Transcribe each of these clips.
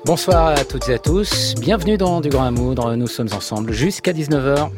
Bonsoir à toutes et à tous, bienvenue dans Du Grand à Moudre, nous sommes ensemble jusqu'à 19h.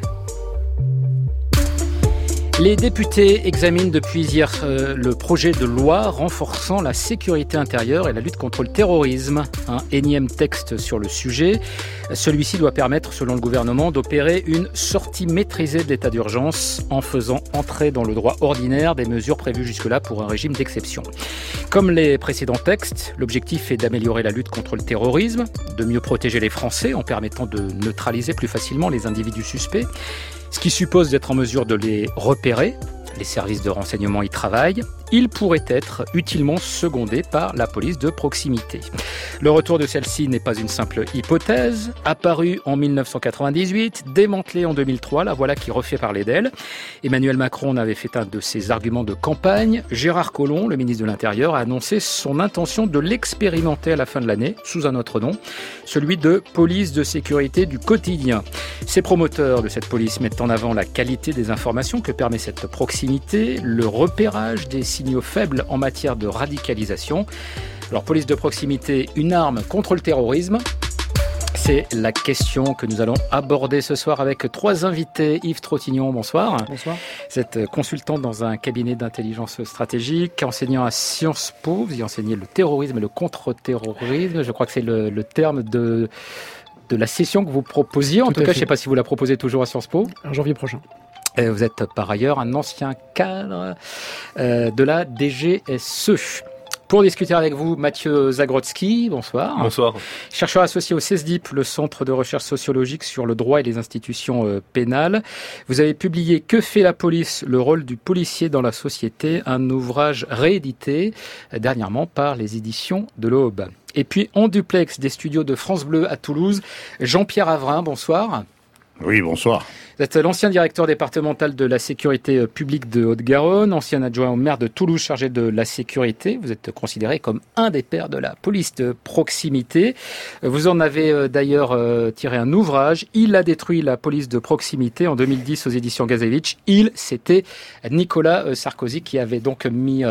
Les députés examinent depuis hier le projet de loi renforçant la sécurité intérieure et la lutte contre le terrorisme. Un énième texte sur le sujet. Celui-ci doit permettre, selon le gouvernement, d'opérer une sortie maîtrisée de l'état d'urgence en faisant entrer dans le droit ordinaire des mesures prévues jusque-là pour un régime d'exception. Comme les précédents textes, l'objectif est d'améliorer la lutte contre le terrorisme, de mieux protéger les Français en permettant de neutraliser plus facilement les individus suspects, ce qui suppose d'être en mesure de les repérer. Les services de renseignement y travaillent. Il pourrait être utilement secondé par la police de proximité. Le retour de celle-ci n'est pas une simple hypothèse. Apparue en 1998, démantelée en 2003, la voilà qui refait parler d'elle. Emmanuel Macron en avait fait un de ses arguments de campagne. Gérard Collomb, le ministre de l'Intérieur, a annoncé son intention de l'expérimenter à la fin de l'année, sous un autre nom, celui de police de sécurité du quotidien. Ces promoteurs de cette police mettent en avant la qualité des informations que permet cette proximité, le repérage des signaux faibles en matière de radicalisation. Alors, police de proximité, une arme contre le terrorisme? C'est la question que nous allons aborder ce soir avec trois invités. Yves Trottignon, bonsoir. Bonsoir. Vous êtes consultant dans un cabinet d'intelligence stratégique, enseignant à Sciences Po. Vous y enseignez le terrorisme et le contre-terrorisme. Je crois que c'est le terme de la session que vous proposiez. En tout cas, je ne sais pas si vous la proposez toujours à Sciences Po. En janvier prochain. Vous êtes par ailleurs un ancien cadre de la DGSE. Pour discuter avec vous, Mathieu Zagrodzki, bonsoir. Bonsoir. Chercheur associé au CESDIP, le Centre de recherche sociologique sur le droit et les institutions pénales. Vous avez publié « Que fait la police ? Le rôle du policier dans la société », un ouvrage réédité dernièrement par les éditions de l'Aube. Et puis en duplex des studios de France Bleu à Toulouse, Jean-Pierre Avrin, bonsoir. Oui, bonsoir. Vous êtes l'ancien directeur départemental de la sécurité publique de Haute-Garonne, ancien adjoint au maire de Toulouse chargé de la sécurité. Vous êtes considéré comme un des pères de la police de proximité. Vous en avez d'ailleurs tiré un ouvrage. Il a détruit la police de proximité en 2010 aux éditions Gazevitch. C'était Nicolas Sarkozy qui avait donc mis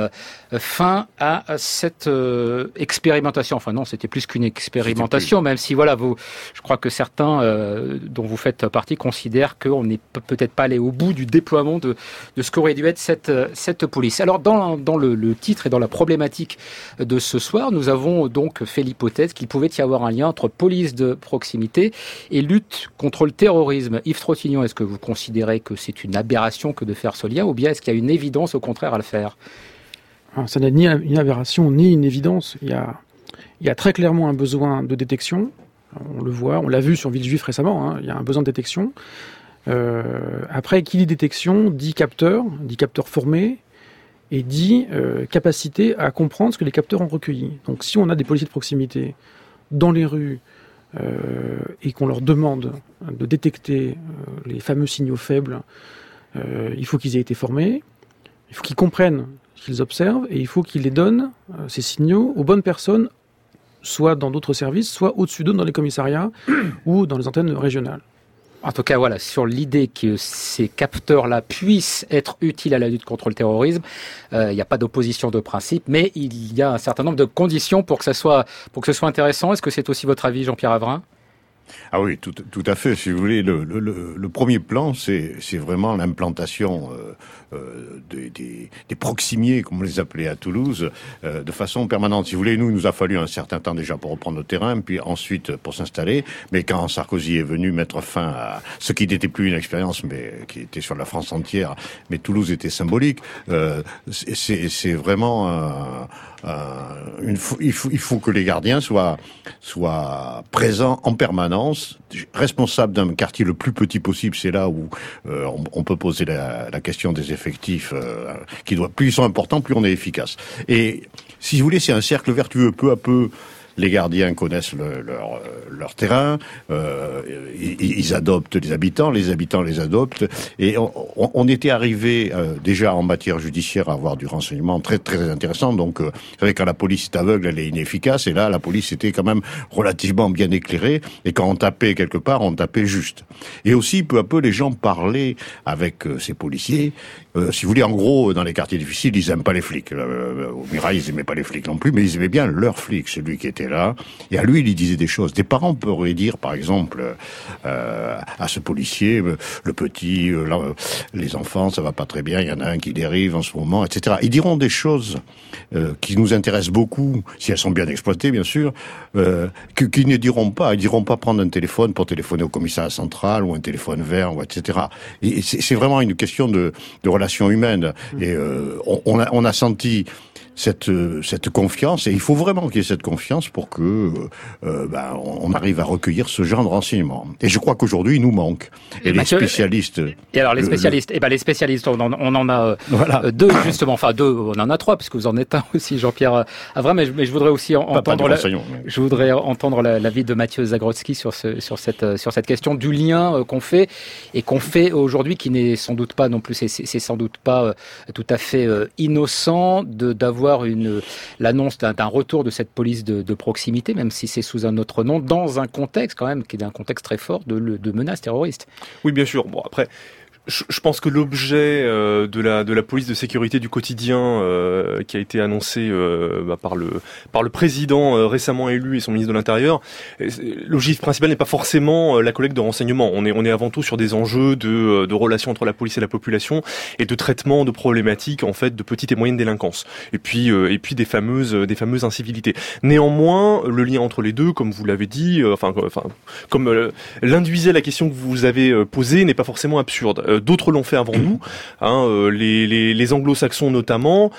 fin à cette expérimentation. Enfin non, c'était plus qu'une expérimentation, même si voilà, je crois que certains dont vous faites partie considèrent qu'on n'est peut-être pas allé au bout du déploiement de ce qu'aurait dû être cette police. Alors dans le titre et dans la problématique de ce soir, nous avons donc fait l'hypothèse qu'il pouvait y avoir un lien entre police de proximité et lutte contre le terrorisme. Yves Trottignon, est-ce que vous considérez que c'est une aberration que de faire ce lien, ou bien est-ce qu'il y a une évidence au contraire à le faire ? Alors, ça n'est ni une aberration ni une évidence. Il y a très clairement un besoin de détection. On le voit, on l'a vu sur Villejuif récemment, il y a un besoin de détection. Après, qui dit détection, dit capteur formé, et dit capacité à comprendre ce que les capteurs ont recueilli. Donc si on a des policiers de proximité dans les rues et qu'on leur demande de détecter les fameux signaux faibles, il faut qu'ils aient été formés, il faut qu'ils comprennent ce qu'ils observent, et il faut qu'ils les donnent, ces signaux, aux bonnes personnes, soit dans d'autres services, soit au-dessus d'eux dans les commissariats ou dans les antennes régionales. En tout cas, voilà, sur l'idée que ces capteurs-là puissent être utiles à la lutte contre le terrorisme, il n'y a pas d'opposition de principe, mais il y a un certain nombre de conditions pour que ce soit intéressant. Est-ce que c'est aussi votre avis, Jean-Pierre Avrin ? Ah oui, tout à fait. Si vous voulez, le premier plan, c'est vraiment l'implantation des proximiers, comme on les appelait à Toulouse, de façon permanente. Si vous voulez, nous a fallu un certain temps déjà pour reprendre le terrain, puis ensuite pour s'installer. Mais quand Sarkozy est venu mettre fin à ce qui n'était plus une expérience, mais qui était sur la France entière, mais Toulouse était symbolique, c'est vraiment il faut que les gardiens soient présents en permanence, responsables d'un quartier le plus petit possible. C'est là où on peut poser la question des effectifs plus ils sont importants, plus on est efficace. Et si vous voulez, c'est un cercle vertueux. Peu à peu, les gardiens connaissent leur terrain, ils adoptent les habitants les adoptent, et on était arrivé déjà en matière judiciaire à avoir du renseignement très très intéressant. Donc, vous savez, quand la police est aveugle, elle est inefficace, et là, la police était quand même relativement bien éclairée, et quand on tapait quelque part, on tapait juste. Et aussi, peu à peu, les gens parlaient avec ces policiers. Si vous voulez, en gros, dans les quartiers difficiles, ils aiment pas les flics. Au Mirail, ils aimaient pas les flics non plus, mais ils aimaient bien leur flic, celui qui était là. Et à lui, il disait des choses. Des parents pourraient dire, par exemple, à ce policier, le petit, les enfants, ça va pas très bien, il y en a un qui dérive en ce moment, etc. Ils diront des choses qui nous intéressent beaucoup, si elles sont bien exploitées, bien sûr, qu'ils ne diront pas. Ils diront pas prendre un téléphone pour téléphoner au commissariat central ou un téléphone vert, ou etc. Et c'est vraiment une question de relations humaines. Et on a senti cette confiance, et il faut vraiment qu'il y ait cette confiance pour que on arrive à recueillir ce genre de renseignements. Et je crois qu'aujourd'hui, il nous manque. Et les spécialistes... Et alors, les spécialistes, les spécialistes, on en a deux, justement, enfin deux, on en a trois, puisque vous en êtes un aussi, Jean-Pierre Avram, mais je voudrais aussi entendre l'avis de Mathieu Zagrodzki sur cette question du lien qu'on fait aujourd'hui, qui n'est sans doute pas non plus, c'est sans doute pas tout à fait innocent d'avoir l'annonce d'un retour de cette police de proximité, même si c'est sous un autre nom, dans un contexte quand même qui est un contexte très fort de menaces terroristes. Oui, bien sûr. Bon, après, je pense que l'objet de la police de sécurité du quotidien qui a été annoncé par le président récemment élu et son ministre de l'Intérieur, l'objectif principal n'est pas forcément la collecte de renseignements. On est avant tout sur des enjeux de relations entre la police et la population et de traitement de problématiques en fait de petite et moyenne délinquance. Et puis des fameuses incivilités. Néanmoins, le lien entre les deux, comme vous l'avez dit, comme l'induisait la question que vous avez posée, n'est pas forcément absurde. D'autres l'ont fait avant nous, les anglo-saxons notamment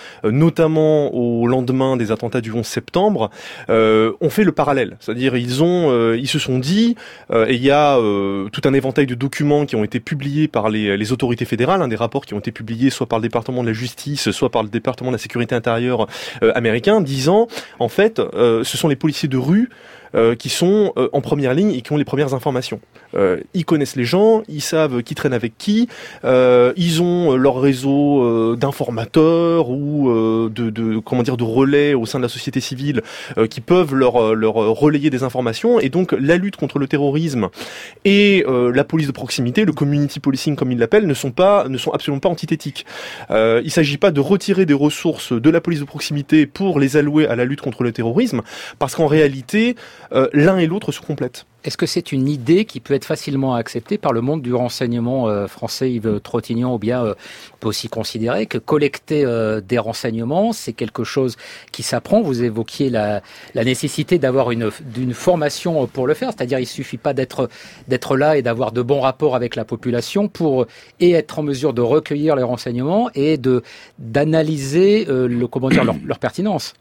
au lendemain des attentats du 11 septembre, ont fait le parallèle. C'est-à-dire ils se sont dit, et il y a tout un éventail de documents qui ont été publiés par les autorités fédérales, des rapports qui ont été publiés soit par le département de la justice, soit par le département de la sécurité intérieure américain, disant en fait ce sont les policiers de rue qui sont en première ligne et qui ont les premières informations. Ils connaissent les gens, ils savent qui traîne avec qui, ils ont leur réseau d'informateurs ou de relais au sein de la société civile qui peuvent leur relayer des informations, et donc la lutte contre le terrorisme et la police de proximité, le community policing comme ils l'appellent, ne sont absolument pas antithétiques. Il s'agit pas de retirer des ressources de la police de proximité pour les allouer à la lutte contre le terrorisme, parce qu'en réalité l'un et l'autre se complètent. Est-ce que c'est une idée qui peut être facilement acceptée par le monde du renseignement français, Yves Tropignan, ou bien on peut aussi considérer que collecter des renseignements, c'est quelque chose qui s'apprend? Vous évoquiez la nécessité d'avoir d'une formation pour le faire, c'est-à-dire il suffit pas d'être là et d'avoir de bons rapports avec la population pour être en mesure de recueillir les renseignements et d'analyser leur pertinence.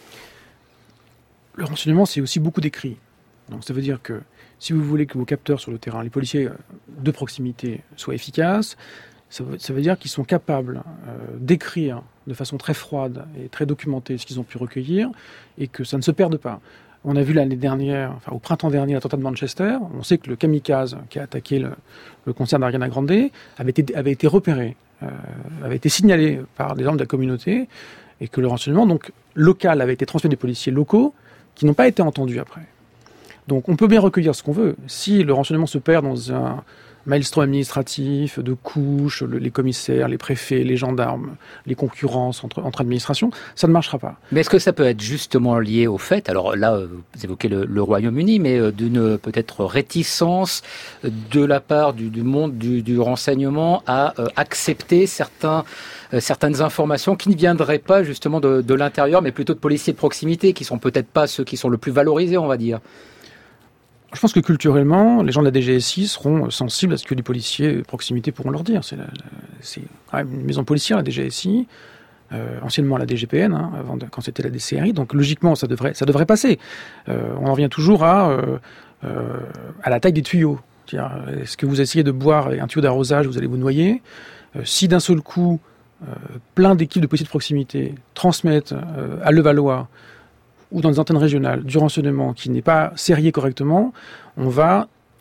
Le renseignement, c'est aussi beaucoup d'écrits. Donc ça veut dire que si vous voulez que vos capteurs sur le terrain, les policiers de proximité, soient efficaces, ça veut dire qu'ils sont capables d'écrire de façon très froide et très documentée ce qu'ils ont pu recueillir, et que ça ne se perde pas. On a vu l'année dernière, au printemps dernier, l'attentat de Manchester. On sait que le kamikaze qui a attaqué le concert d'Ariana Grande avait été repéré, avait été signalé par des membres de la communauté, et que le renseignement donc local avait été transmis des policiers locaux qui n'ont pas été entendus après. Donc on peut bien recueillir ce qu'on veut. Si le renseignement se perd dans un maelstrom administratif, de couches, les commissaires, les préfets, les gendarmes, les concurrences entre administrations, ça ne marchera pas. Mais est-ce que ça peut être justement lié au fait, alors là vous évoquez le Royaume-Uni, mais d'une peut-être réticence de la part du monde du renseignement à accepter certaines informations qui ne viendraient pas justement de l'intérieur, mais plutôt de policiers de proximité, qui sont peut-être pas ceux qui sont le plus valorisés, on va dire? Je pense que culturellement, les gens de la DGSI seront sensibles à ce que les policiers de proximité pourront leur dire. C'est quand même une maison policière, la DGSI, anciennement la DGPN, quand c'était la DCRI, donc logiquement ça devrait passer. On en revient toujours à la taille des tuyaux. Est-ce que vous essayez de boire un tuyau d'arrosage, vous allez vous noyer? Si d'un seul coup, plein d'équipes de policiers de proximité transmettent à Levallois ou dans des antennes régionales du renseignement qui n'est pas serré correctement, on va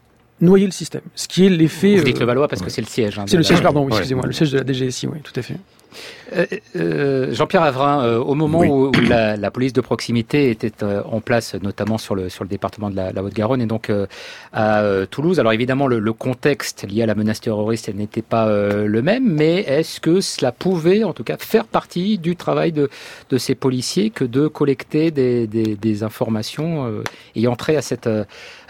noyer le système. Ce qui est l'effet... Vous dites Levallois parce que c'est le siège. C'est le siège, pardon, oui, excusez-moi, le siège de la DGSI, oui, tout à fait. Jean-Pierre Havrin, au moment où la police de proximité était en place, notamment sur le département de la Haute-Garonne et donc à Toulouse, alors évidemment le contexte lié à la menace terroriste n'était pas le même, mais est-ce que cela pouvait en tout cas faire partie du travail de ces policiers que de collecter des informations ayant trait à cette question ?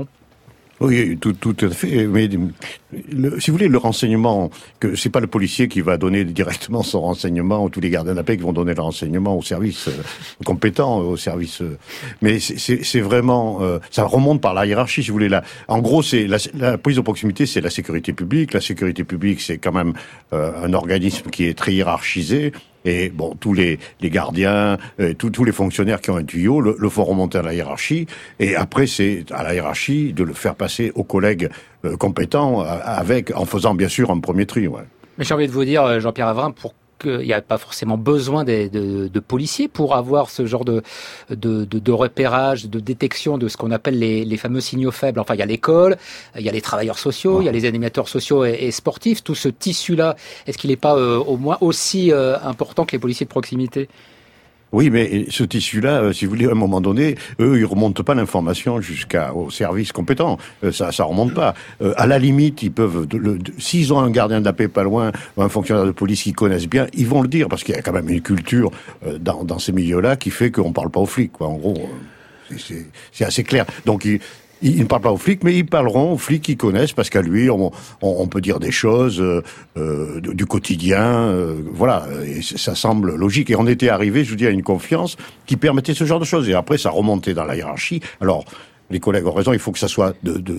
Oui, tout à fait. Mais si vous voulez, le renseignement, que c'est pas le policier qui va donner directement son renseignement, ou tous les gardiens de la paix qui vont donner le renseignement au service compétent, au service. Mais c'est vraiment, ça remonte par la hiérarchie, si vous voulez. En gros, c'est la police de proximité, c'est la sécurité publique. La sécurité publique, c'est quand même un organisme qui est très hiérarchisé. Et bon, tous les gardiens, tous les fonctionnaires qui ont un tuyau le font remonter à la hiérarchie. Et après, c'est à la hiérarchie de le faire passer aux collègues compétents, en faisant bien sûr un premier tri. Ouais. Mais j'ai envie de vous dire, Jean-Pierre Havrin, il n'y a pas forcément besoin de policiers pour avoir ce genre de repérage, de détection de ce qu'on appelle les fameux signaux faibles. Enfin, il y a l'école, il y a les travailleurs sociaux, il y a les animateurs sociaux et sportifs. Tout ce tissu-là, est-ce qu'il n'est pas au moins aussi important que les policiers de proximité ? Oui, mais ce tissu-là, si vous voulez, à un moment donné, eux, ils remontent pas l'information jusqu'au service compétent. Ça remonte pas. À la limite, ils peuvent, s'ils ont un gardien de la paix pas loin, ou un fonctionnaire de police qu'ils connaissent bien, ils vont le dire, parce qu'il y a quand même une culture dans ces milieux-là qui fait qu'on parle pas aux flics, quoi. En gros, c'est assez clair. Donc, ils ne parlent pas aux flics, mais ils parleront aux flics qu'ils connaissent, parce qu'à lui, on peut dire des choses du quotidien, voilà, et ça semble logique. Et on était arrivé, je vous dis, à une confiance qui permettait ce genre de choses. Et après, ça remontait dans la hiérarchie. Alors, les collègues ont raison, il faut que ça soit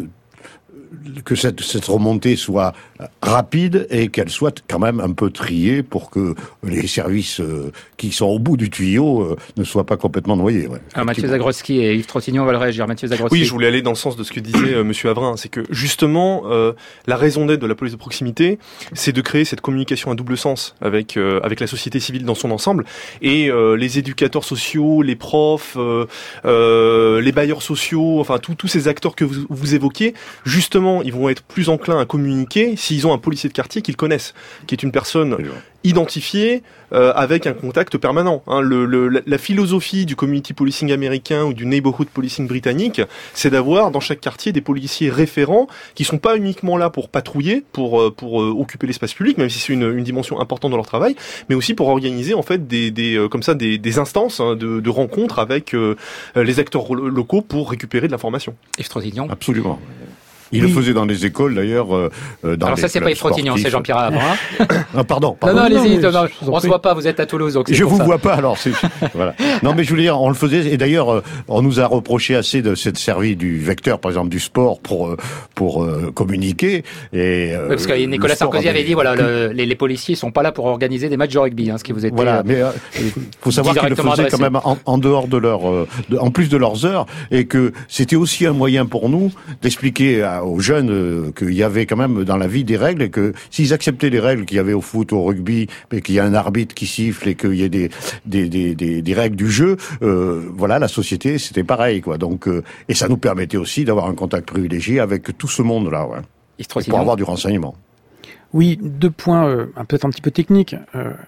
que cette remontée soit rapide et qu'elle soit quand même un peu triée pour que les services qui sont au bout du tuyau ne soient pas complètement noyés. Ouais. Alors Mathieu Zagrodzki et Yves Trottignon veulent réagir. Mathieu Zagrodzki. Oui, je voulais aller dans le sens de ce que disait Monsieur Havrin, c'est que justement la raison d'être de la police de proximité, c'est de créer cette communication à double sens avec la société civile dans son ensemble et les éducateurs sociaux, les profs, les bailleurs sociaux, enfin tous ces acteurs que vous évoquiez, justement, ils vont être plus enclins à communiquer s'ils ont un policier de quartier qu'ils connaissent, qui est une personne identifiée avec un contact permanent. Hein. La philosophie du community policing américain ou du neighborhood policing britannique, c'est d'avoir dans chaque quartier des policiers référents qui sont pas uniquement là pour patrouiller, pour occuper l'espace public, même si c'est une dimension importante dans leur travail, mais aussi pour organiser en fait des instances de rencontres avec les acteurs locaux pour récupérer de l'information. Yves Trottignon. Absolument. Il le faisait dans les écoles, d'ailleurs. Alors ça, c'est pas Yves Trottignon, c'est Jean-Pierre Havrin. Ah, pardon. Non, allez-y. On se voit pas. Vous êtes à Toulouse, donc. Je vous vois pas, alors. Voilà. Non, mais je voulais dire, on le faisait. Et d'ailleurs, on nous a reproché assez de s'être servi du vecteur, par exemple, du sport pour communiquer. Et oui, parce que Nicolas Sarkozy avait dit, voilà, les policiers sont pas là pour organiser des matchs de rugby, hein, ce qui vous était. Voilà. Mais faut savoir qu'ils le faisaient quand même en dehors de en plus de leurs heures, et que c'était aussi un moyen pour nous d'expliquer aux jeunes qu'il y avait quand même dans la vie des règles, et que s'ils acceptaient les règles qu'il y avait au foot, au rugby, et qu'il y a un arbitre qui siffle et qu'il y ait des règles du jeu, voilà, la société c'était pareil, quoi. Donc et ça nous permettait aussi d'avoir un contact privilégié avec tout ce monde-là, ouais, pour avoir du renseignement. Oui, 2 points peut-être un petit peu techniques.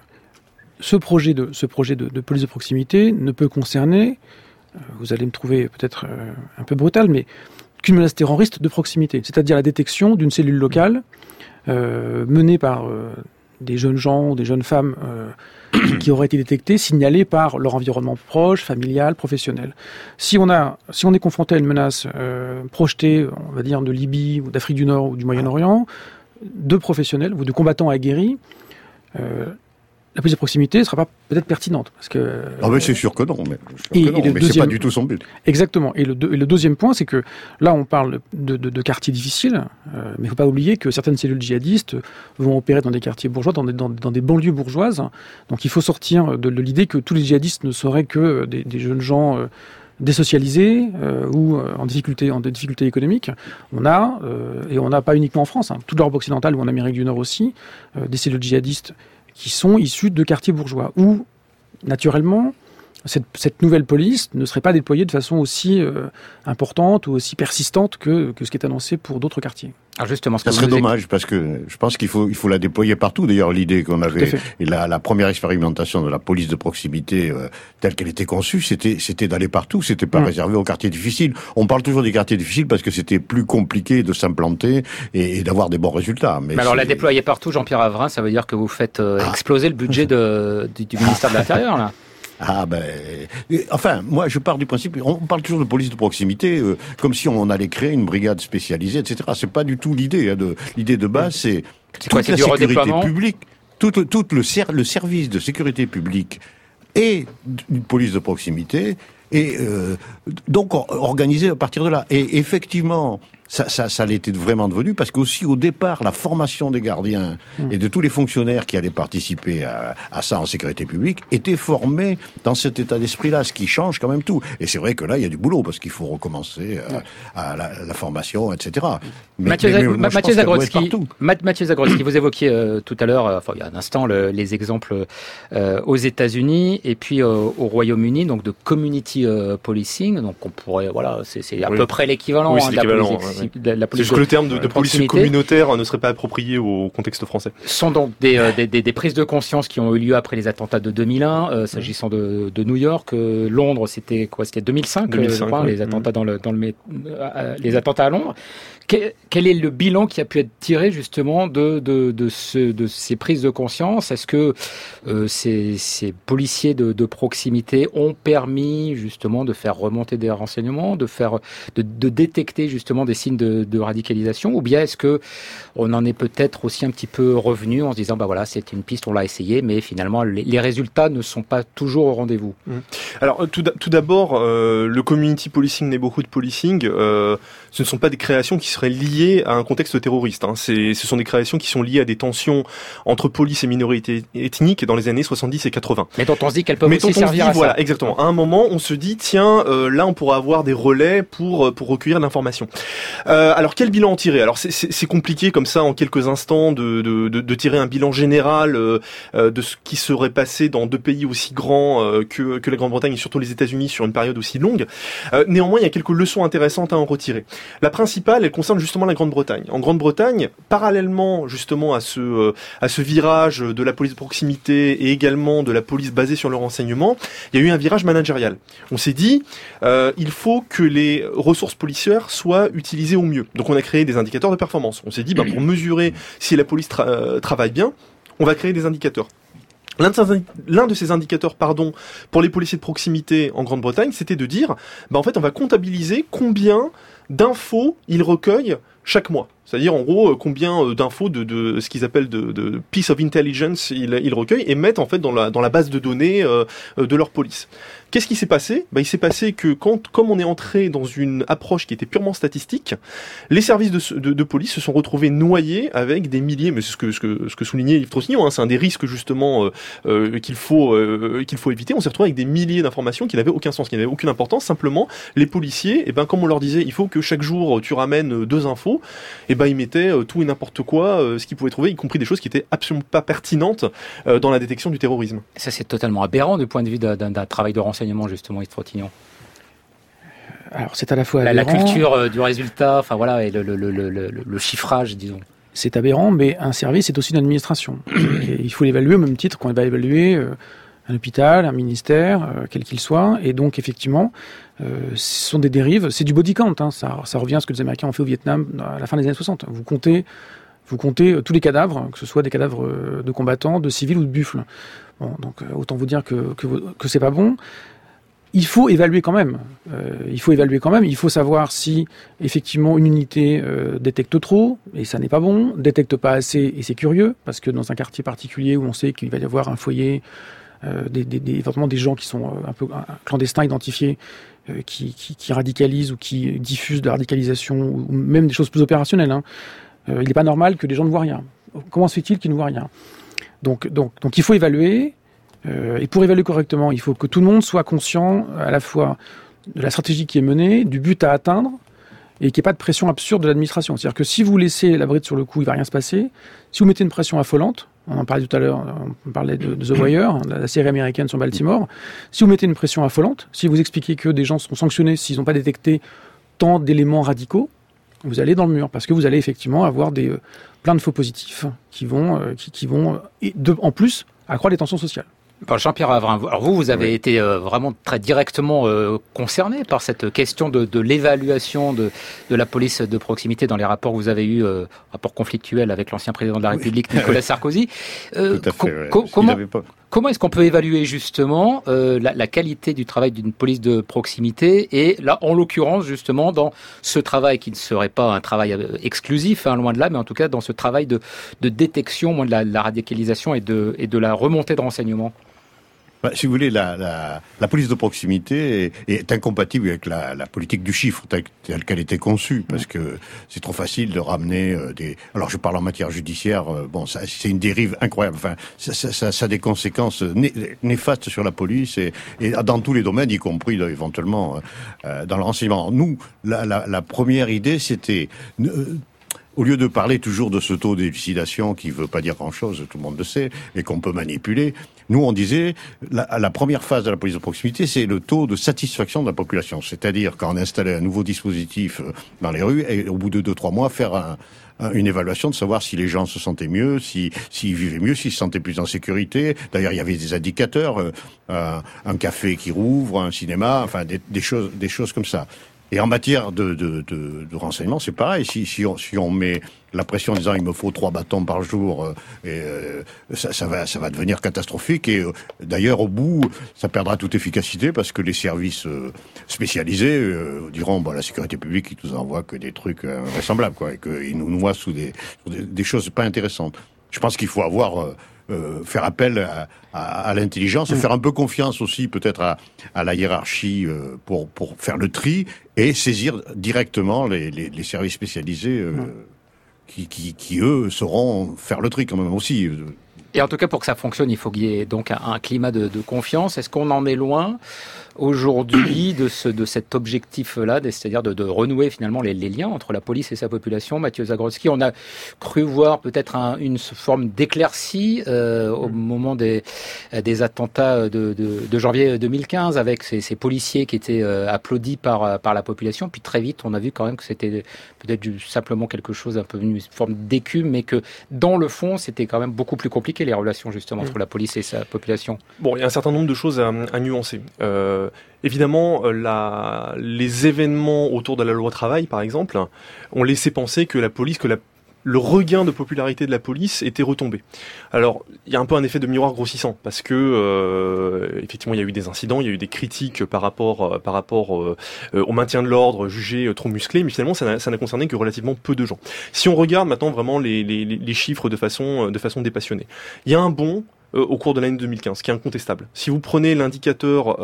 Ce projet de police de proximité ne peut concerner, vous allez me trouver peut-être un peu brutal, mais qu'une menace terroriste de proximité, c'est-à-dire la détection d'une cellule locale menée par des jeunes gens, des jeunes femmes qui auraient été détectées, signalées par leur environnement proche, familial, professionnel. Si on est confronté à une menace projetée, on va dire de Libye ou d'Afrique du Nord ou du Moyen-Orient, de professionnels ou de combattants aguerris, la police de proximité ne sera pas peut-être pertinente. Parce que, mais c'est sûr que non, mais c'est pas du tout son but. Exactement. Et le deuxième point, c'est que là, on parle de quartiers difficiles, mais il ne faut pas oublier que certaines cellules djihadistes vont opérer dans des quartiers bourgeois, dans des banlieues bourgeoises. Donc il faut sortir de l'idée que tous les djihadistes ne seraient que des jeunes gens désocialisés ou en difficulté économique. On a, et on n'a pas uniquement en France, toute l'Europe occidentale ou en Amérique du Nord aussi, des cellules djihadistes qui sont issus de quartiers bourgeois, où, naturellement, cette nouvelle police ne serait pas déployée de façon aussi importante ou aussi persistante que ce qui est annoncé pour d'autres quartiers. Alors justement, ça serait dommage parce que je pense qu'il faut la déployer partout. D'ailleurs, l'idée qu'on avait et la première expérimentation de la police de proximité telle qu'elle était conçue, c'était d'aller partout. C'était pas réservé aux quartiers difficiles. On parle toujours des quartiers difficiles parce que c'était plus compliqué de s'implanter et d'avoir des bons résultats. Mais alors la déployer partout, Jean-Pierre Havrin, ça veut dire que vous faites exploser le budget du ministère de l'Intérieur là. Enfin, moi, je pars du principe, on parle toujours de police de proximité, comme si on allait créer une brigade spécialisée, etc. C'est pas du tout l'idée, l'idée de base, c'est toute la sécurité publique, tout le service de sécurité publique et une police de proximité, et donc organisé à partir de là. Et effectivement, ça l'était vraiment devenu, parce qu'aussi au départ, la formation des gardiens et de tous les fonctionnaires qui allaient participer à ça en sécurité publique étaient formés dans cet état d'esprit-là, ce qui change quand même tout. Et c'est vrai que là, il y a du boulot, parce qu'il faut recommencer à la formation, etc. Mathieu Zagrodzki, vous évoquiez tout à l'heure, il y a un instant, les exemples aux États-Unis et puis au Royaume-Uni, donc de community policing. Donc on pourrait, c'est à peu près l'équivalent de la police. C'est juste que le terme de police communautaire ne serait pas approprié au contexte français. Ce sont donc des prises de conscience qui ont eu lieu après les attentats de 2001, s'agissant de New York. Londres, c'était quoi? C'était 2005, je crois, les attentats les attentats à Londres. Quel est le bilan qui a pu être tiré justement de ces prises de conscience? Est-ce que ces policiers de proximité ont permis justement de faire remonter des renseignements, de détecter justement des signes de radicalisation, ou bien est-ce que on en est peut-être aussi un petit peu revenu en se disant c'était une piste, on l'a essayé, mais finalement les résultats ne sont pas toujours au rendez-vous? Alors tout d'abord, le community policing, neighborhood policing, ce ne sont pas des créations qui seraient liées à un contexte terroriste. Ce sont des créations qui sont liées à des tensions entre police et minorités ethniques dans les années 70 et 80. Mais dont on se dit qu'elles peuvent aussi servir à ça. Voilà, exactement. À un moment, on se dit, tiens, là, on pourra avoir des relais pour recueillir l'information. Alors, quel bilan en tirer? Alors, c'est compliqué comme ça, en quelques instants, de tirer un bilan général de ce qui serait passé dans deux pays aussi grands que la Grande-Bretagne et surtout les États-Unis sur une période aussi longue. Néanmoins, il y a quelques leçons intéressantes à en retirer. La principale, elle concerne justement la Grande-Bretagne. En Grande-Bretagne, parallèlement justement à ce virage de la police de proximité et également de la police basée sur le renseignement, il y a eu un virage managérial. On s'est dit, il faut que les ressources policières soient utilisées au mieux. Donc on a créé des indicateurs de performance. On s'est dit, pour mesurer si la police travaille bien, on va créer des indicateurs. L'un de ces indicateurs, pour les policiers de proximité en Grande-Bretagne, c'était de dire, en fait, on va comptabiliser combien d'infos ils recueillent chaque mois. C'est-à-dire, en gros, combien d'infos de ce qu'ils appellent de piece of intelligence ils recueillent et mettent, en fait, dans la base de données de leur police. Qu'est-ce qui s'est passé? Il s'est passé que comme on est entré dans une approche qui était purement statistique, les services de police se sont retrouvés noyés avec des milliers, mais c'est ce que soulignait Yves Trossignon, c'est un des risques justement qu'il faut éviter. On s'est retrouvé avec des milliers d'informations qui n'avaient aucun sens, qui n'avaient aucune importance. Simplement, les policiers, comme on leur disait, il faut que chaque jour tu ramènes 2 infos, ils mettaient tout et n'importe quoi, ce qu'ils pouvaient trouver, y compris des choses qui étaient absolument pas pertinentes dans la détection du terrorisme. Ça, c'est totalement aberrant du point de vue d'un travail de renseignement, justement, Yves Trossignon. Alors, c'est à la fois la culture du résultat, et le chiffrage, disons. C'est aberrant, mais un service, c'est aussi une administration. Et il faut l'évaluer au même titre qu'on va évaluer un hôpital, un ministère, quel qu'il soit. Et donc, effectivement, ce sont des dérives. C'est du body count. Ça revient à ce que les Américains ont fait au Vietnam à la fin des années 60. Vous comptez tous les cadavres, que ce soit des cadavres de combattants, de civils ou de buffles. Bon, donc autant vous dire que c'est pas bon. Il faut évaluer quand même. Il faut savoir si effectivement une unité détecte trop, et ça n'est pas bon. Détecte pas assez, et c'est curieux, parce que dans un quartier particulier où on sait qu'il va y avoir un foyer, éventuellement des gens qui sont un peu clandestins identifiés, qui radicalisent ou qui diffusent de la radicalisation, ou même des choses plus opérationnelles. Il n'est pas normal que les gens ne voient rien. Comment se fait-il qu'ils ne voient rien? Donc il faut évaluer, et pour évaluer correctement, il faut que tout le monde soit conscient à la fois de la stratégie qui est menée, du but à atteindre, et qu'il n'y ait pas de pression absurde de l'administration. C'est-à-dire que si vous laissez la bride sur le cou, il ne va rien se passer. Si vous mettez une pression affolante, on en parlait tout à l'heure, on parlait de The Wire, la série américaine sur Baltimore. Si vous mettez une pression affolante, si vous expliquez que des gens seront sanctionnés s'ils n'ont pas détecté tant d'éléments radicaux, vous allez dans le mur, parce que vous allez effectivement avoir plein de faux positifs qui vont en plus accroître les tensions sociales. Jean-Pierre Havrin, alors vous avez été vraiment très directement concerné par cette question de l'évaluation de la police de proximité dans les rapports que vous avez eus, rapports conflictuels avec l'ancien président de la République, Nicolas Sarkozy. Tout à fait. Comment est-ce qu'on peut évaluer justement la qualité du travail d'une police de proximité et là, en l'occurrence, justement, dans ce travail qui ne serait pas un travail exclusif, loin de là, mais en tout cas dans ce travail de détection de la radicalisation et de la remontée de renseignements? Si vous voulez, la police de proximité est incompatible avec la politique du chiffre telle qu'elle était conçue, parce que c'est trop facile de ramener Alors, je parle en matière judiciaire. C'est une dérive incroyable. Enfin, ça a des conséquences néfastes sur la police et dans tous les domaines, y compris éventuellement dans le renseignement. Nous, la première idée, c'était au lieu de parler toujours de ce taux d'élucidation qui veut pas dire grand-chose, tout le monde le sait, et qu'on peut manipuler, nous on disait la première phase de la police de proximité, c'est le taux de satisfaction de la population. C'est-à-dire quand on installait un nouveau dispositif dans les rues, et au bout de 2-3 mois, faire une évaluation de savoir si les gens se sentaient mieux, s'ils vivaient mieux, s'ils se sentaient plus en sécurité. D'ailleurs, il y avait des indicateurs, un café qui rouvre, un cinéma, enfin des choses comme ça. Et en matière de renseignement, c'est pareil. Si on met la pression en disant il me faut 3 bâtons par jour, ça va devenir catastrophique. Et d'ailleurs, au bout, ça perdra toute efficacité parce que les services spécialisés diront la sécurité publique, ils nous envoient que des trucs invraisemblables, quoi, et qu'ils nous noient sous des choses pas intéressantes. Je pense qu'il faut faire appel à l'intelligence et faire un peu confiance aussi peut-être à la hiérarchie pour faire le tri et saisir directement les services spécialisés qui eux sauront faire le tri quand même aussi. Et en tout cas, pour que ça fonctionne, il faut qu'il y ait donc un climat de confiance. Est-ce qu'on en est loin aujourd'hui de cet objectif-là, c'est-à-dire de renouer finalement les liens entre la police et sa population? Mathieu Zagrodzki, on a cru voir peut-être une forme d'éclaircie au moment des attentats de janvier 2015 avec ces policiers qui étaient applaudis par la population. Puis très vite, on a vu quand même que c'était peut-être simplement quelque chose un peu une forme d'écume, mais que dans le fond, c'était quand même beaucoup plus compliqué les relations justement entre la police et sa population. Bon, il y a un certain nombre de choses à nuancer. Évidemment, les événements autour de la loi travail, par exemple, ont laissé penser que le regain de popularité de la police était retombé. Alors, il y a un peu un effet de miroir grossissant, parce que effectivement, il y a eu des incidents, il y a eu des critiques par rapport au maintien de l'ordre jugé trop musclé, mais finalement, ça n'a concerné que relativement peu de gens. Si on regarde maintenant vraiment les chiffres de façon dépassionnée, il y a un bond au cours de l'année 2015, qui est incontestable. Si vous prenez l'indicateur,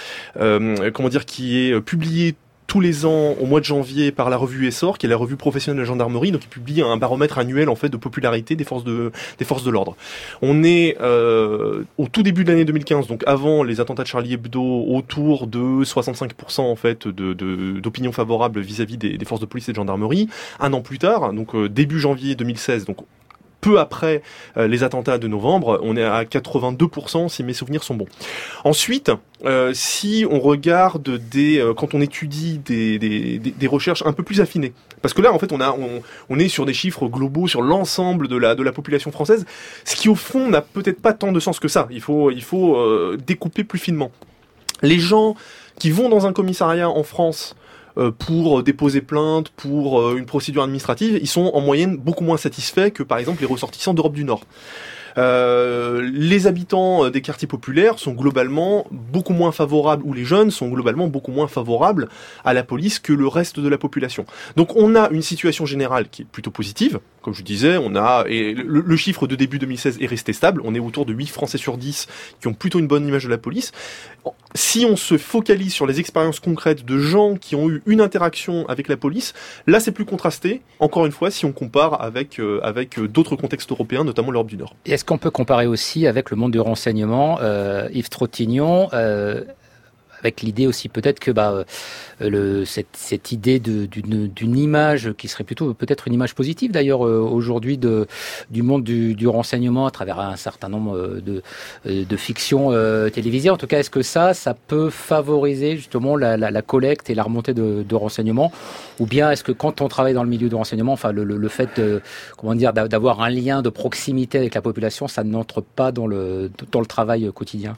qui est publié tous les ans au mois de janvier par la revue Essor, qui est la revue professionnelle de la gendarmerie, donc il publie un baromètre annuel en fait de popularité des forces de l'ordre. On est au tout début de l'année 2015, donc avant les attentats de Charlie Hebdo, autour de 65% en fait d'opinion favorable vis-à-vis des forces de police et de gendarmerie. Un an plus tard, donc début janvier 2016, donc peu après les attentats de novembre, on est à 82% si mes souvenirs sont bons. Ensuite, si on regarde quand on étudie des recherches un peu plus affinées, parce que là en fait on est sur des chiffres globaux sur l'ensemble de la population française, ce qui au fond n'a peut-être pas tant de sens que ça. Il faut découper plus finement. Les gens qui vont dans un commissariat en France pour déposer plainte, pour une procédure administrative, ils sont en moyenne beaucoup moins satisfaits que par exemple les ressortissants d'Europe du Nord. Les habitants des quartiers populaires sont globalement beaucoup moins favorables, ou les jeunes sont globalement beaucoup moins favorables à la police que le reste de la population. Donc on a une situation générale qui est plutôt positive. Comme je disais, le chiffre de début 2016 est resté stable. On est autour de 8 Français sur 10 qui ont plutôt une bonne image de la police. Si on se focalise sur les expériences concrètes de gens qui ont eu une interaction avec la police, là c'est plus contrasté, encore une fois, si on compare avec d'autres contextes européens, notamment l'Europe du Nord. Et est-ce qu'on peut comparer aussi avec le monde du renseignement, Yves Trottignon, avec l'idée aussi peut-être que cette idée d'une image qui serait plutôt peut-être une image positive d'ailleurs aujourd'hui du monde du renseignement à travers un certain nombre de fictions télévisées. En tout cas, est-ce que ça peut favoriser justement la collecte et la remontée de renseignements, ou bien est-ce que quand on travaille dans le milieu du renseignement, enfin le fait d'avoir un lien de proximité avec la population, ça n'entre pas dans le travail quotidien?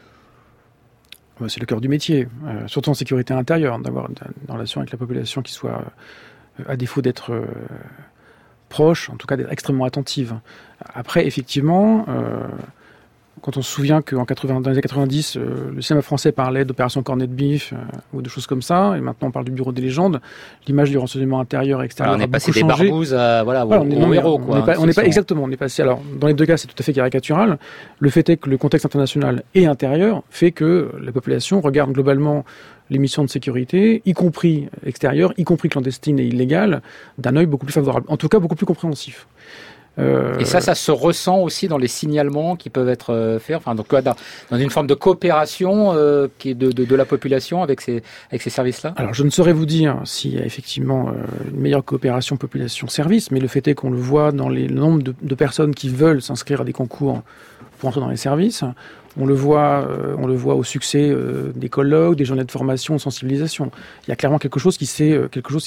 C'est le cœur du métier, surtout en sécurité intérieure, d'avoir une relation avec la population qui soit, à défaut d'être proche, en tout cas d'être extrêmement attentive. Après, effectivement, quand on se souvient qu'en dans les années 90, le cinéma français parlait d'opération Cornet de Bif ou de choses comme ça, et maintenant on parle du Bureau des légendes, l'image du renseignement intérieur et extérieur on est a passé beaucoup des changé. barbouzes au héros. On est passé. Alors, dans les deux cas, c'est tout à fait caricatural. Le fait est que le contexte international et intérieur fait que la population regarde globalement les missions de sécurité, y compris extérieures, y compris clandestines et illégales, d'un œil beaucoup plus favorable. En tout cas, beaucoup plus compréhensif. Et ça se ressent aussi dans les signalements qui peuvent être faits, enfin, donc, dans une forme de coopération qui est de la population avec ces services-là. Alors, je ne saurais vous dire s'il y a effectivement une meilleure coopération population-service, mais le fait est qu'on le voit dans le nombre de personnes qui veulent s'inscrire à des concours pour entrer dans les services. On le voit au succès des colloques, des journées de formation, de sensibilisation. Il y a clairement quelque chose qui s'est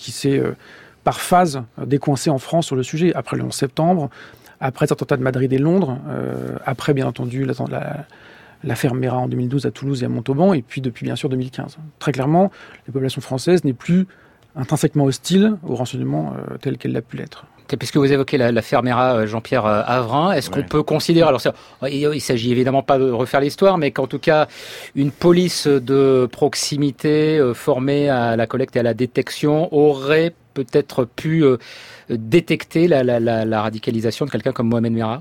par phase décoincé en France sur le sujet. Après le 11 septembre, après les attentats de Madrid et Londres, après bien entendu l'affaire Mera en 2012 à Toulouse et à Montauban, et puis depuis bien sûr 2015. Très clairement, la population française n'est plus intrinsèquement hostile au renseignement tel qu'elle l'a pu l'être. Puisque vous évoquez l'affaire Mera, Jean-Pierre Havrin, est-ce qu'on peut considérer, alors il s'agit évidemment pas de refaire l'histoire, mais qu'en tout cas une police de proximité formée à la collecte et à la détection aurait peut-être pu détecter la radicalisation de quelqu'un comme Mohamed Merah?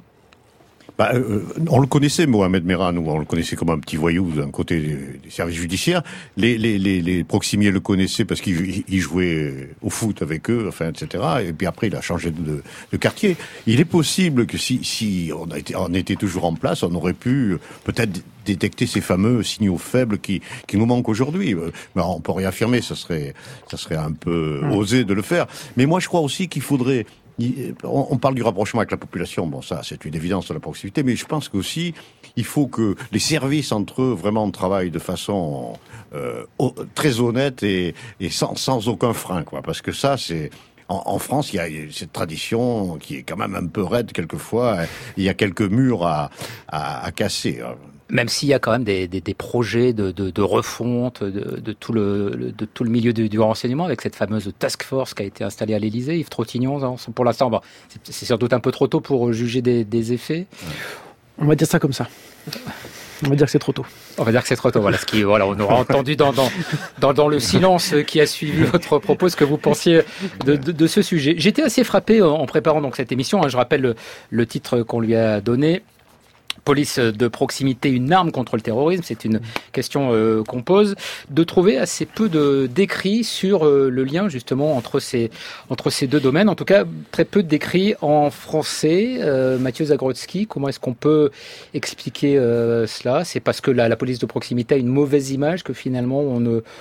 On le connaissait, Mohamed Merah, nous, on le connaissait comme un petit voyou d'un côté des services judiciaires. Les proximiers le connaissaient parce qu'il jouait au foot avec eux, enfin, etc. Et puis après, il a changé de quartier. Il est possible que si on était toujours en place, on aurait pu peut-être détecter ces fameux signaux faibles qui nous manquent aujourd'hui. Mais on peut réaffirmer, ça serait un peu osé de le faire. Mais moi, je crois aussi qu'il faudrait... On parle du rapprochement avec la population, bon ça c'est une évidence de la proximité, mais je pense qu'aussi il faut que les services entre eux vraiment travaillent de façon très honnête et sans aucun frein, quoi, parce que ça c'est... En France, il y a cette tradition qui est quand même un peu raide quelquefois, il y a quelques murs à casser. Même s'il y a quand même des projets de refonte de tout le milieu du renseignement avec cette fameuse task force qui a été installée à l'Élysée. Yves Trottignon, pour l'instant, c'est sans doute un peu trop tôt pour juger des effets. On va dire ça comme ça. On va dire que c'est trop tôt. On va dire que c'est trop tôt. Voilà, on aura entendu dans le silence qui a suivi votre propos ce que vous pensiez de ce sujet. J'étais assez frappé en préparant donc cette émission. Je rappelle le titre qu'on lui a donné. Police de proximité, une arme contre le terrorisme, c'est une question qu'on pose, de trouver assez peu d'écrits sur le lien justement entre ces deux domaines, en tout cas très peu d'écrits en français. Mathieu Zagrodzki, comment est-ce qu'on peut expliquer cela? C'est parce que la police de proximité a une mauvaise image que finalement on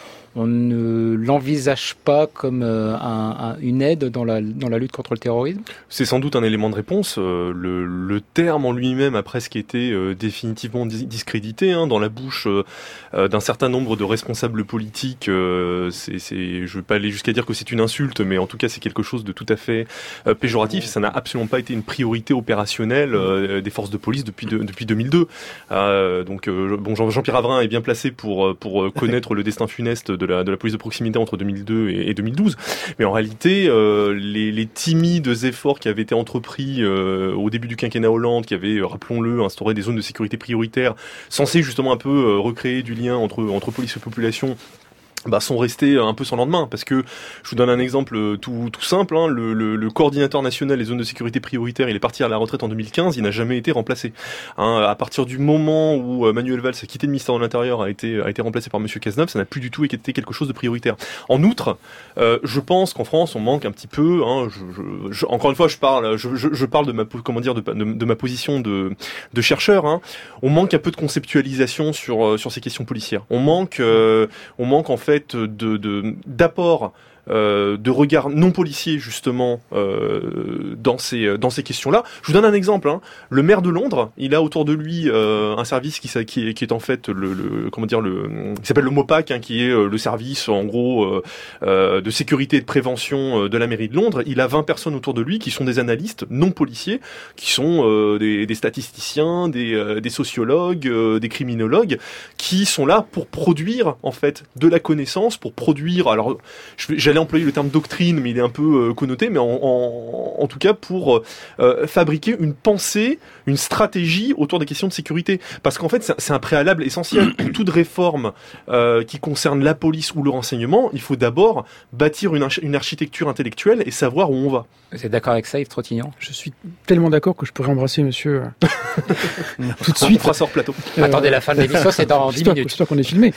ne l'envisage pas comme une aide dans la lutte contre le terrorisme? C'est sans doute un élément de réponse. Le terme en lui-même a presque été définitivement discrédité dans la bouche d'un certain nombre de responsables politiques. Je ne veux pas aller jusqu'à dire que c'est une insulte, mais en tout cas c'est quelque chose de tout à fait péjoratif. Et ça n'a absolument pas été une priorité opérationnelle des forces de police depuis 2002. Jean-Pierre Havrin est bien placé pour connaître le destin funeste de la police de proximité entre 2002 et 2012. Mais en réalité, les timides efforts qui avaient été entrepris au début du quinquennat Hollande, qui avaient, rappelons-le, instauré des zones de sécurité prioritaires, censées justement un peu recréer du lien entre police et population, sont restés un peu sans lendemain, parce que je vous donne un exemple tout simple, hein, le coordinateur national des zones de sécurité prioritaire, il est parti à la retraite en 2015, il n'a jamais été remplacé. Hein, à partir du moment où Manuel Valls a quitté le ministère de l'Intérieur, a été remplacé par Monsieur Cazeneuve, ça n'a plus du tout été quelque chose de prioritaire. En outre, je pense qu'en France on manque un petit peu, hein, encore une fois je parle de ma position de chercheur, hein, on manque un peu de conceptualisation sur ces questions policières. On manque en fait d'apport de regard non policier justement dans ces questions-là. Je vous donne un exemple. Hein. Le maire de Londres, il a autour de lui un service qui est en fait qui s'appelle le MOPAC, hein, qui est le service en gros de sécurité et de prévention de la mairie de Londres. Il a 20 personnes autour de lui qui sont des analystes non policiers, qui sont des statisticiens, des sociologues, des criminologues, qui sont là pour produire en fait de la connaissance, pour produire. Alors j'allais employer le terme doctrine, mais il est un peu connoté, mais en tout cas pour fabriquer une pensée, une stratégie autour des questions de sécurité. Parce qu'en fait, c'est un préalable essentiel. Pour toute réforme qui concerne la police ou le renseignement, il faut d'abord bâtir une architecture intellectuelle et savoir où on va. Vous êtes d'accord avec ça, Yves Trottignon ? Je suis tellement d'accord que je pourrais embrasser monsieur tout de suite. On fera ça hors plateau. Attendez, la fin de l'émission, c'est dans 10 minutes. J'espère qu'on est filmé.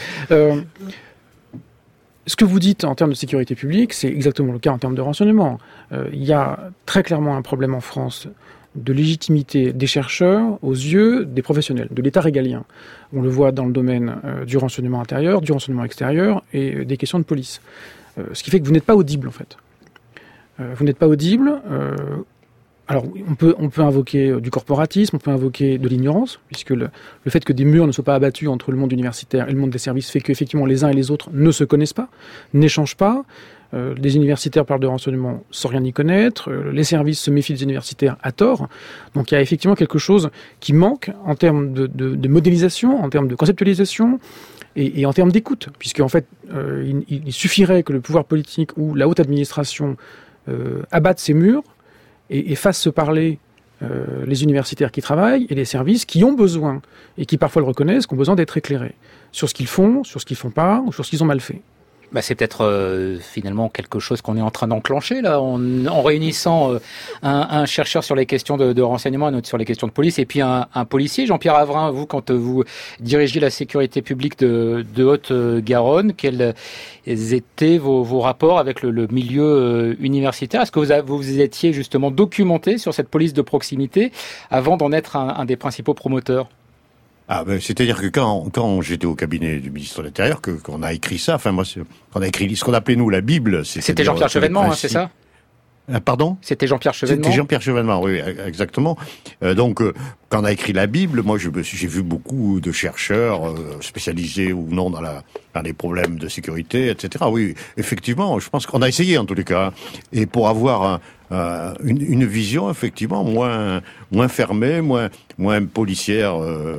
Ce que vous dites en termes de sécurité publique, c'est exactement le cas en termes de renseignement. Il y a très clairement un problème en France de légitimité des chercheurs aux yeux des professionnels, de l'État régalien. On le voit dans le domaine du renseignement intérieur, du renseignement extérieur et des questions de police. Ce qui fait que vous n'êtes pas audible, en fait. Vous n'êtes pas audible. Alors, on peut invoquer du corporatisme, on peut invoquer de l'ignorance, puisque le fait que des murs ne soient pas abattus entre le monde universitaire et le monde des services fait qu'effectivement les uns et les autres ne se connaissent pas, n'échangent pas. Les universitaires parlent de renseignement sans rien y connaître, les services se méfient des universitaires à tort. Donc il y a effectivement quelque chose qui manque en termes de modélisation, en termes de conceptualisation et en termes d'écoute, puisque en fait il suffirait que le pouvoir politique ou la haute administration abatte ces murs et fasse se parler les universitaires qui travaillent et les services qui ont besoin, et qui parfois le reconnaissent, qui ont besoin d'être éclairés sur ce qu'ils font, sur ce qu'ils font pas, ou sur ce qu'ils ont mal fait. C'est peut-être finalement quelque chose qu'on est en train d'enclencher là, en réunissant un chercheur sur les questions de renseignement, un autre sur les questions de police, et puis un policier. Jean-Pierre Havrin, vous, quand vous dirigiez la sécurité publique de Haute-Garonne, quels étaient vos rapports avec le milieu universitaire ? Est-ce que vous étiez justement documenté sur cette police de proximité avant d'en être un des principaux promoteurs ? C'est-à-dire que quand j'étais au cabinet du ministre de l'Intérieur, qu'on a écrit ça, qu'on a écrit ce qu'on appelait nous la Bible. C'était Jean-Pierre Chevènement, c'est ça ? Pardon ? C'était Jean-Pierre Chevènement. C'était Jean-Pierre Chevènement, oui, exactement. Donc, quand on a écrit la Bible, moi, j'ai vu beaucoup de chercheurs spécialisés ou non dans les problèmes de sécurité, etc. Oui, effectivement, je pense qu'on a essayé en tous les cas, et pour avoir une vision effectivement moins fermée, moins policière,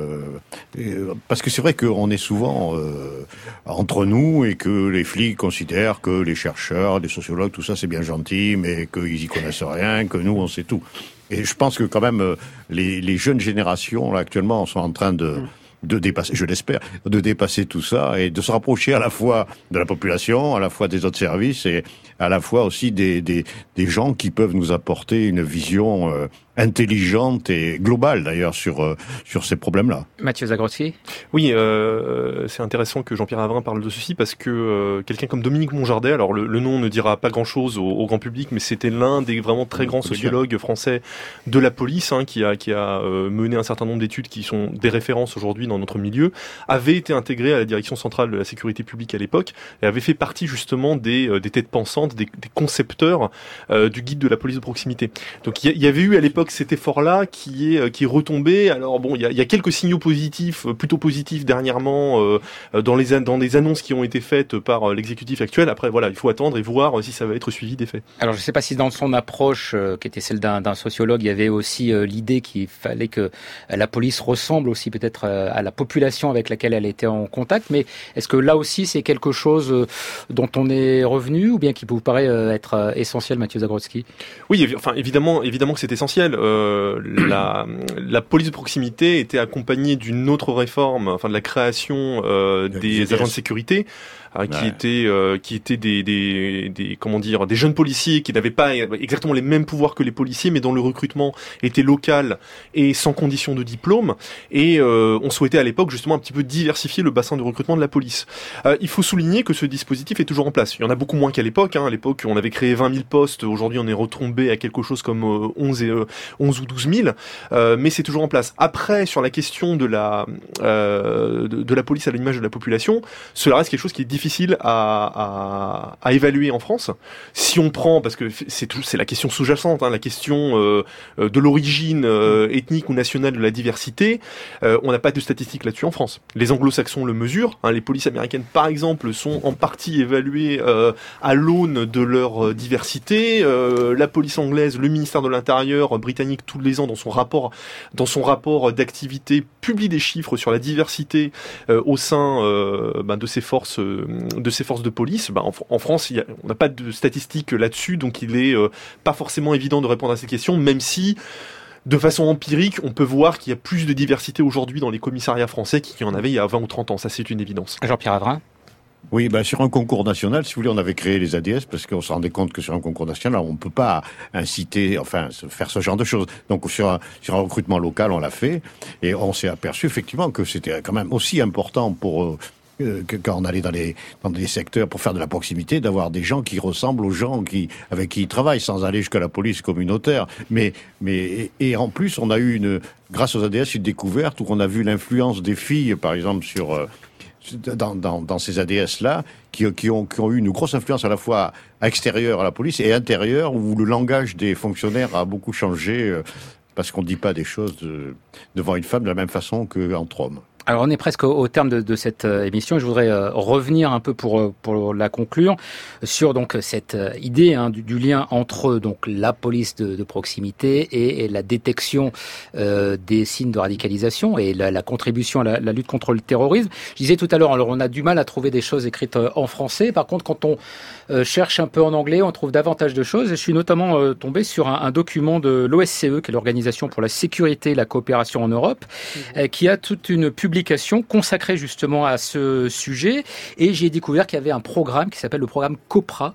parce que c'est vrai qu'on est souvent entre nous et que les flics considèrent que les chercheurs, les sociologues, tout ça c'est bien gentil, mais qu'ils y connaissent rien, que nous on sait tout. Et je pense que quand même les jeunes générations là actuellement sont en train de dépasser, je l'espère, de dépasser tout ça et de se rapprocher à la fois de la population, à la fois des autres services et à la fois aussi des gens qui peuvent nous apporter une vision intelligente et globale d'ailleurs sur ces problèmes-là. Mathieu Zagrodzki ? Oui, c'est intéressant que Jean-Pierre Havrin parle de ceci parce que quelqu'un comme Dominique Monjardet, alors le nom ne dira pas grand-chose au grand public, mais c'était l'un des vraiment très grands sociologues français de la police, hein, qui a mené un certain nombre d'études qui sont des références aujourd'hui dans notre milieu, avait été intégré à la direction centrale de la sécurité publique à l'époque et avait fait partie justement des têtes pensantes, des concepteurs du guide de la police de proximité. Donc il y avait eu à l'époque cet effort-là qui est retombé. Alors bon, il y a quelques signaux positifs, plutôt positifs dernièrement dans des annonces qui ont été faites par l'exécutif actuel. Après voilà, il faut attendre et voir si ça va être suivi des faits. Alors je ne sais pas si dans son approche, qui était celle d'un sociologue, il y avait aussi l'idée qu'il fallait que la police ressemble aussi peut-être à la population avec laquelle elle était en contact. Mais est-ce que là aussi c'est quelque chose dont on est revenu ou bien qui vous paraît être essentiel, Mathieu Zagrodzki ? Oui, enfin évidemment que c'est essentiel. la police de proximité était accompagnée d'une autre réforme, enfin de la création des agents de sécurité. Qui étaient des comment dire, des jeunes policiers qui n'avaient pas exactement les mêmes pouvoirs que les policiers, mais dont le recrutement était local et sans condition de diplôme. Et on souhaitait à l'époque justement un petit peu diversifier le bassin de recrutement de la police. Il faut souligner que ce dispositif est toujours en place. Il y en a beaucoup moins qu'à l'époque. À l'époque, on avait créé 20 000 postes. Aujourd'hui, on est retombé à quelque chose comme 11 ou 12 000. Mais c'est toujours en place. Après, sur la question de la police à l'image de la population, cela reste quelque chose qui est difficile à évaluer en France. Si on prend, parce que c'est la question sous-jacente, la question de l'origine ethnique ou nationale de la diversité, on n'a pas de statistiques là-dessus en France. Les anglo-saxons le mesurent. Les polices américaines, par exemple, sont en partie évaluées à l'aune de leur diversité. La police anglaise, le ministère de l'Intérieur britannique, tous les ans, dans son rapport d'activité, publie des chiffres sur la diversité au sein de ces forces de police. En France, on n'a pas de statistiques là-dessus, donc il est pas forcément évident de répondre à cette question, même si de façon empirique, on peut voir qu'il y a plus de diversité aujourd'hui dans les commissariats français qu'il y en avait il y a 20 ou 30 ans. Ça, c'est une évidence. Jean-Pierre Avrin. Oui, sur un concours national, si vous voulez, on avait créé les ADS parce qu'on se rendait compte que sur un concours national, on ne peut pas faire ce genre de choses. Donc sur un recrutement local, on l'a fait et on s'est aperçu effectivement que c'était quand même aussi important pour quand on allait dans des secteurs pour faire de la proximité, d'avoir des gens qui ressemblent aux gens avec qui ils travaillent, sans aller jusqu'à la police communautaire. Et en plus, on a eu grâce aux ADS, une découverte où on a vu l'influence des filles, par exemple, dans ces ADS-là, qui ont eu une grosse influence à la fois extérieure à la police et intérieure, où le langage des fonctionnaires a beaucoup changé, parce qu'on ne dit pas des choses devant une femme de la même façon qu'entre hommes. Alors on est presque au terme de cette émission. Je voudrais revenir un peu pour la conclure sur donc cette idée du lien entre donc la police de proximité et la détection des signes de radicalisation et la contribution à la lutte contre le terrorisme. Je disais tout à l'heure, alors on a du mal à trouver des choses écrites en français. Par contre, quand on cherche un peu en anglais, on trouve davantage de choses. Je suis notamment tombé sur un document de l'OSCE, qui est l'Organisation pour la sécurité et la coopération en Europe, qui a toute une publication consacrée justement à ce sujet. Et j'ai découvert qu'il y avait un programme qui s'appelle le programme COPRA,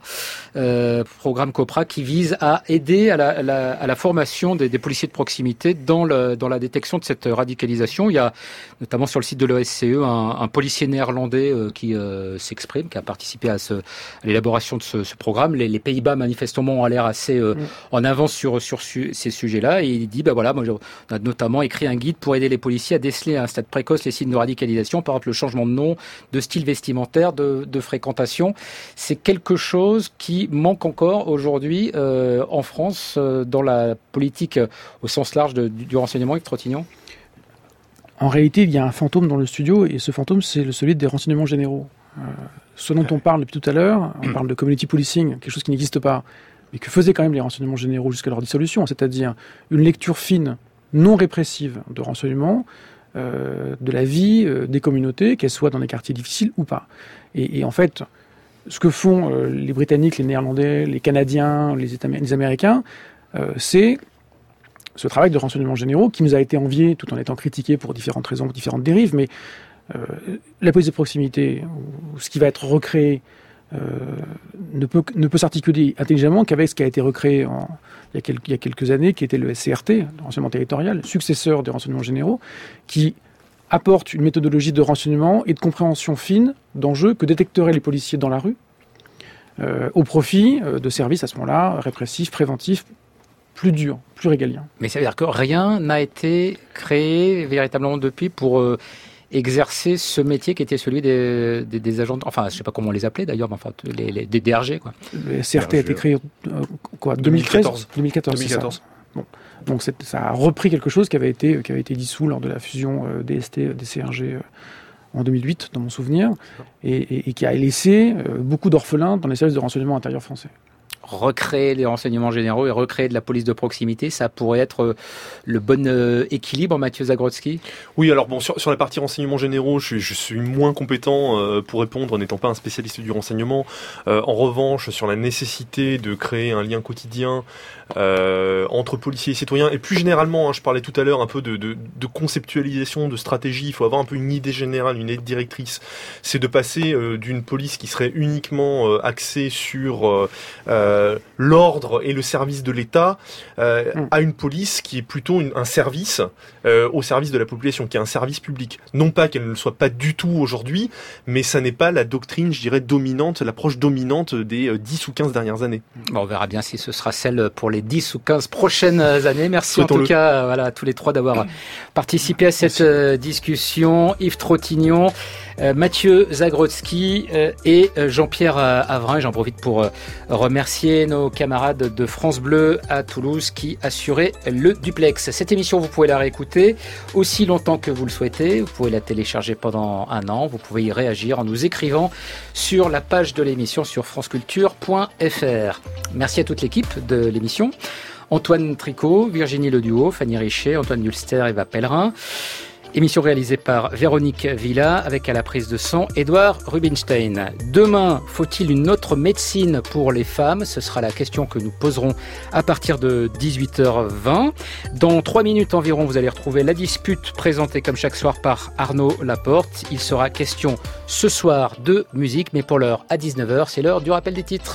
qui vise à aider à la formation des policiers de proximité dans la détection de cette radicalisation. Il y a notamment sur le site de l'OSCE un policier néerlandais qui s'exprime, qui a participé à l'élaboration de ce programme. Les Pays-Bas manifestement ont l'air assez en avance sur ces sujets-là, et il dit moi on a notamment écrit un guide pour aider les policiers à déceler à un stade précoce les signes de radicalisation, par exemple le changement de nom, de style vestimentaire, de fréquentation. C'est quelque chose qui manque encore aujourd'hui en France dans la politique au sens large du renseignement, Yves Trottignon. En réalité, il y a un fantôme dans le studio, et ce fantôme, c'est celui des renseignements généraux. Ce dont on parle depuis tout à l'heure, on parle de community policing, quelque chose qui n'existe pas, mais que faisaient quand même les renseignements généraux jusqu'à leur dissolution, c'est-à-dire une lecture fine, non répressive de renseignements, de la vie des communautés, qu'elles soient dans des quartiers difficiles ou pas. Et en fait, ce que font les Britanniques, les Néerlandais, les Canadiens, les Américains, c'est ce travail de renseignements généraux qui nous a été envié tout en étant critiqué pour différentes raisons, pour différentes dérives, mais la police de proximité, ou ce qui va être recréé, ne peut s'articuler intelligemment qu'avec ce qui a été recréé il y a quelques années, qui était le SCRT, le renseignement territorial, successeur des renseignements généraux, qui apporte une méthodologie de renseignement et de compréhension fine d'enjeux que détecteraient les policiers dans la rue, au profit de services à ce moment-là répressifs, préventifs, plus durs, plus régaliens. Mais ça veut dire que rien n'a été créé véritablement depuis pour exercer ce métier qui était celui des agents, enfin je ne sais pas comment on les appelait d'ailleurs, mais enfin des DRG quoi. Le CRT a été créé 2014. C'est ça. Bon. Donc ça a repris quelque chose qui avait été dissous lors de la fusion DST des CRG en 2008 dans mon souvenir, et qui a laissé beaucoup d'orphelins dans les services de renseignement intérieur français. recréer les renseignements généraux et recréer de la police de proximité, ça pourrait être le bon équilibre, Mathieu Zagrodzki? Oui, alors bon, sur la partie renseignements généraux, je suis moins compétent pour répondre, n'étant pas un spécialiste du renseignement. En revanche, sur la nécessité de créer un lien quotidien entre policiers et citoyens, et plus généralement, je parlais tout à l'heure un peu de conceptualisation, de stratégie, il faut avoir un peu une idée générale, une idée directrice, c'est de passer d'une police qui serait uniquement axée sur l'ordre et le service de l'État à une police qui est plutôt un service au service de la population, qui est un service public. Non pas qu'elle ne le soit pas du tout aujourd'hui, mais ça n'est pas la doctrine, je dirais, dominante, l'approche dominante des 10 ou 15 dernières années. Bon, on verra bien si ce sera celle pour les 10 ou 15 prochaines années. Merci en tout cas à tous les trois d'avoir participé à cette discussion. Yves Trottignon, Mathieu Zagrodzki et Jean-Pierre Avrin. J'en profite pour remercier nos camarades de France Bleu à Toulouse qui assuraient le duplex. Cette émission, vous pouvez la réécouter aussi longtemps que vous le souhaitez. Vous pouvez la télécharger pendant un an. Vous pouvez y réagir en nous écrivant sur la page de l'émission sur franceculture.fr. Merci à toute l'équipe de l'émission. Antoine Tricot, Virginie Leduo, Fanny Richet, Antoine Dulster, Eva Pellerin. Émission réalisée par Véronique Villa avec à la prise de son Édouard Rubinstein. Demain, faut-il une autre médecine pour les femmes? Ce sera la question que nous poserons à partir de 18h20. Dans 3 minutes environ, vous allez retrouver la dispute présentée comme chaque soir par Arnaud Laporte. Il sera question ce soir de musique, mais pour l'heure à 19h, c'est l'heure du rappel des titres.